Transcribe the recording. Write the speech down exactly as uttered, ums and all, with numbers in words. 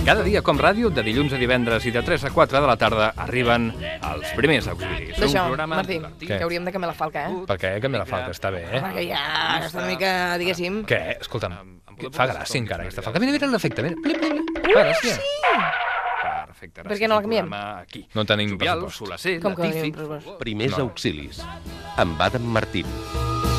Cada dia, com ràdio, de dilluns a divendres i de tres a quatre de la tarda, arriben els primers auxilis. D'això, Martí, que hauríem de canviar la falca, eh? Per què? Canviar la falca, està bé, eh? Perquè ja està una mica, diguéssim... Què? Escolta'm, fa gràcia encara aquesta falca. Mira, mira l'efecte, mira. Plim, plim, plim. Fa gràcia. Perfecte. Per què no la canviem? Aquí. No tenim Jovial, pressupost. solacer, Com que no latífic... tenim pressupost? Primers auxilis, amb Adam Martín.